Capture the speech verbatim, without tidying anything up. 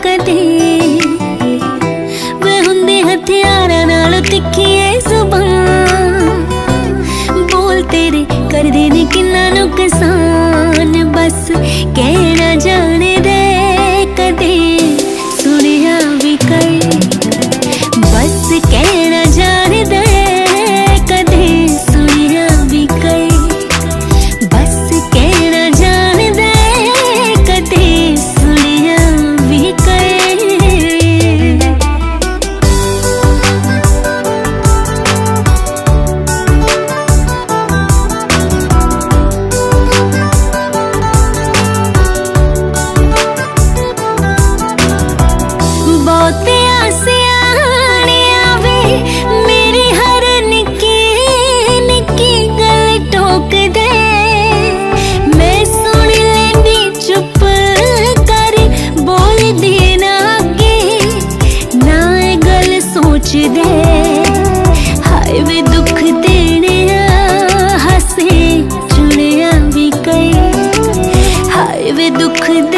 कदे वे हुंदे हथियारां नाल तिखी ऐ जुबान बोल तेरे कर दे ने किन्ना नुकसान बस कहना जाने दे कदे सुनिया भी कर बस कहना जाने दे कदे सुनिया भी कर बस कहना जाने दे कदे सुनिया भी कर। बहुते आसियाने आवे मेरी हर निक्की निक्की गल टोक दे मैं सुन लेंदी चुप कर बोल देना अगे ना गल सोच दे हाय वे दुख देने हसे चुनिया भी कर हाय वे दुख